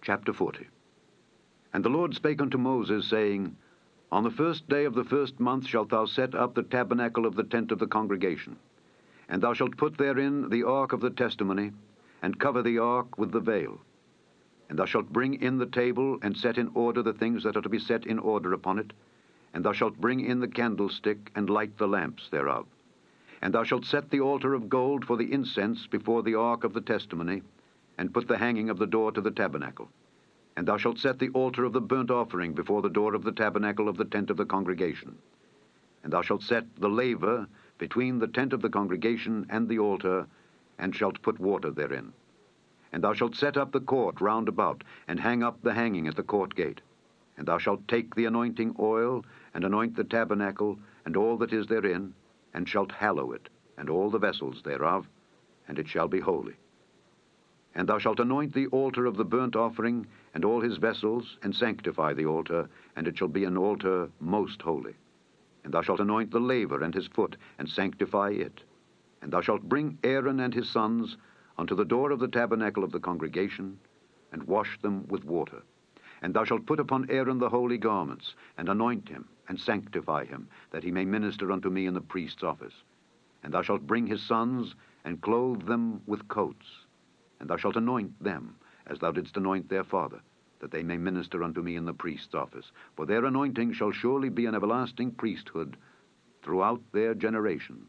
Chapter 40. And the Lord spake unto Moses, saying, On the 1st day of the 1st month shalt thou set up the tabernacle of the tent of the congregation. And thou shalt put therein the ark of the testimony, and cover the ark with the veil. And thou shalt bring in the table, and set in order the things that are to be set in order upon it. And thou shalt bring in the candlestick, and light the lamps thereof. And thou shalt set the altar of gold for the incense before the ark of the testimony, and put the hanging of the door to the tabernacle. And thou shalt set the altar of the burnt offering before the door of the tabernacle of the tent of the congregation. And thou shalt set the laver between the tent of the congregation and the altar, and shalt put water therein. And thou shalt set up the court round about, and hang up the hanging at the court gate. And thou shalt take the anointing oil, and anoint the tabernacle, and all that is therein, and shalt hallow it, and all the vessels thereof, and it shall be holy. And thou shalt anoint the altar of the burnt offering, and all his vessels, and sanctify the altar, and it shall be an altar most holy. And thou shalt anoint the laver and his foot, and sanctify it. And thou shalt bring Aaron and his sons unto the door of the tabernacle of the congregation, and wash them with water. And thou shalt put upon Aaron the holy garments, and anoint him, and sanctify him, that he may minister unto me in the priest's office. And thou shalt bring his sons, and clothe them with coats. And thou shalt anoint them, as thou didst anoint their father, that they may minister unto me in the priest's office. For their anointing shall surely be an everlasting priesthood throughout their generations.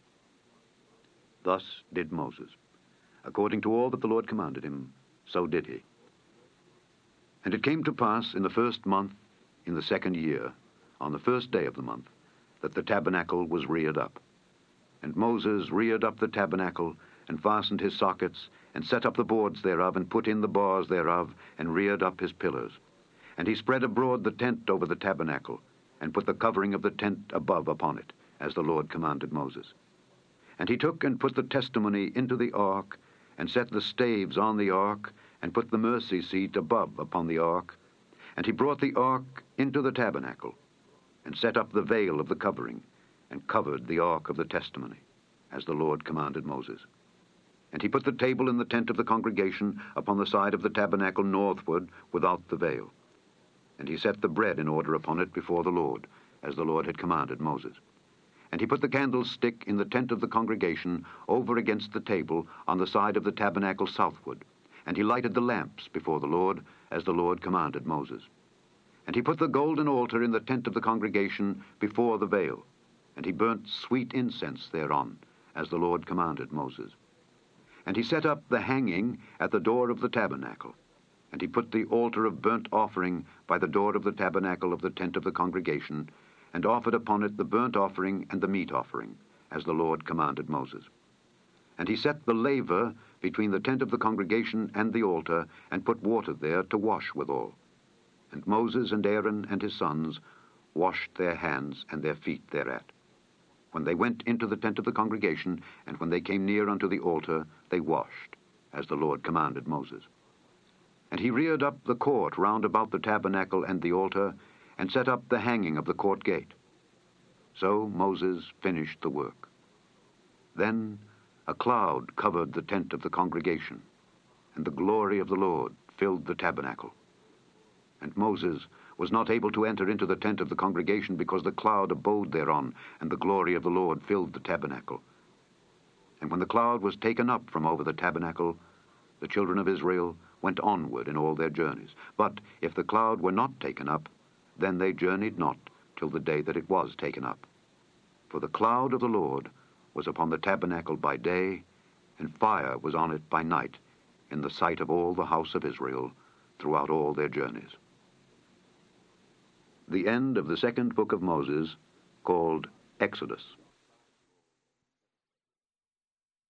Thus did Moses. According to all that the Lord commanded him, so did he. And it came to pass in the 1st month, in the 2nd year, on the 1st day of the month, that the tabernacle was reared up. And Moses reared up the tabernacle, and fastened his sockets, and set up the boards thereof, and put in the bars thereof, and reared up his pillars. And he spread abroad the tent over the tabernacle, and put the covering of the tent above upon it, as the Lord commanded Moses. And he took and put the testimony into the ark, and set the staves on the ark, and put the mercy seat above upon the ark. And he brought the ark into the tabernacle, and set up the veil of the covering, and covered the ark of the testimony, as the Lord commanded Moses. And he put the table in the tent of the congregation upon the side of the tabernacle northward, without the veil. And he set the bread in order upon it before the Lord, as the Lord had commanded Moses. And he put the candlestick in the tent of the congregation over against the table on the side of the tabernacle southward. And he lighted the lamps before the Lord, as the Lord commanded Moses. And he put the golden altar in the tent of the congregation before the veil. And he burnt sweet incense thereon, as the Lord commanded Moses. And he set up the hanging at the door of the tabernacle. And he put the altar of burnt offering by the door of the tabernacle of the tent of the congregation, and offered upon it the burnt offering and the meat offering, as the Lord commanded Moses. And he set the laver between the tent of the congregation and the altar, and put water there to wash withal. And Moses and Aaron and his sons washed their hands and their feet thereat. When they went into the tent of the congregation, and when they came near unto the altar, they washed, as the Lord commanded Moses. And he reared up the court round about the tabernacle and the altar, and set up the hanging of the court gate. So Moses finished the work. Then a cloud covered the tent of the congregation, and the glory of the Lord filled the tabernacle. And Moses was not able to enter into the tent of the congregation, because the cloud abode thereon, and the glory of the Lord filled the tabernacle. And when the cloud was taken up from over the tabernacle, the children of Israel went onward in all their journeys. But if the cloud were not taken up, then they journeyed not till the day that it was taken up. For the cloud of the Lord was upon the tabernacle by day, and fire was on it by night, in the sight of all the house of Israel, throughout all their journeys. The end of the 2nd book of Moses, called Exodus.